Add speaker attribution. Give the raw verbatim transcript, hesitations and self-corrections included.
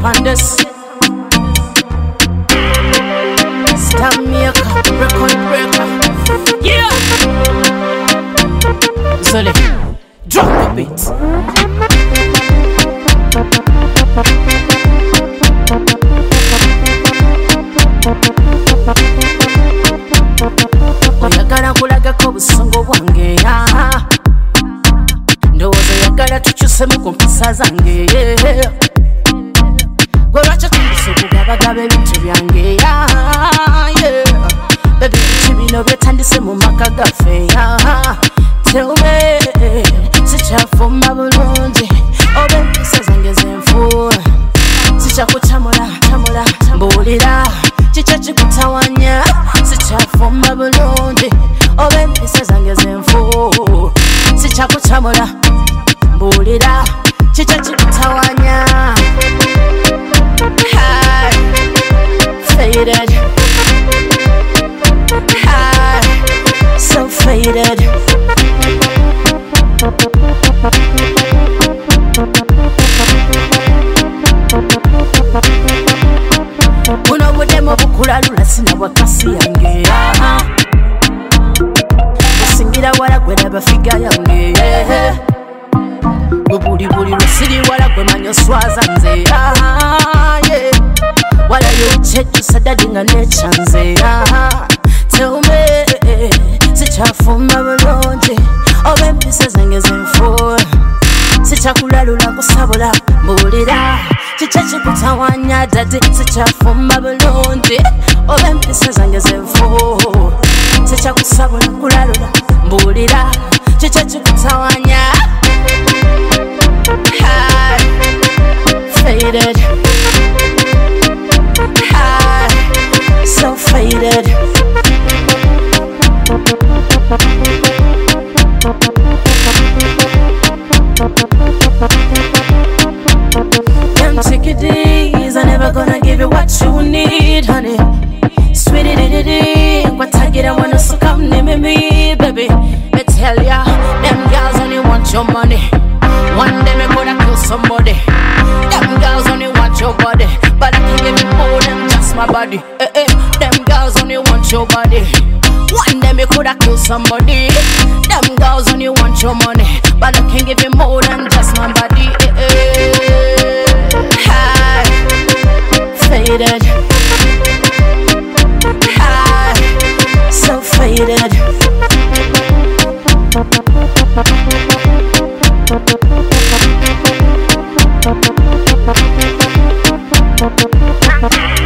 Speaker 1: on this. Star maker, record breaker. Yeah. Zully, drop the beat. Oyagala kulagako busongo bwange, ndowooza oyagala tukyusemu ku mpisa zange. Gwe lwaki otandise okugabagaba ebintu byange? Baby, biki bino byetandise mu maka gaffe? Tell me, sikyafumba bulungi oba empisa zange zenfuula. Sikyakutamula, tamula, mbuulira kikyo kikutawanya. Sikyafumba bulungi oba empisa zange zenfuula. Sikyakutamula, mbuulira kikyo kikutawanya. High, faded, high, so faded. Buno budemo bukulalula sina bwakasi yange. Busingira wala gwe laba figa yange. Gwe buli buli lusiri wala gwe manyo swaza nze. Wala yokyejjusa dadi nga nekyanze. Tell me, sikyafumba bulungi oba empisa zange zenfuula. Sikyakulalula kusabula, mbuulira kikyo kikutawanya dadi. Sikyafumba bulungi oba empisa zange zenfuula. Sikyakusabula kulalula, mbuulira kikyo kikutawanya. High, faded, high, so faded. Them chickadees are never gonna give you what you need, honey. Sweetie dee dee dee, what I get I wanna so come near me, baby. Me tell ya, them girls only want your money. One day me gonna kill somebody. Them girls only want your body, but I can give you more than just my body. Eh eh, them girls only want your body. One day me coulda kill somebody. Them girls only want your money, but I can give you more than just my body. Eh eh, high, faded, high, so faded. Thank you.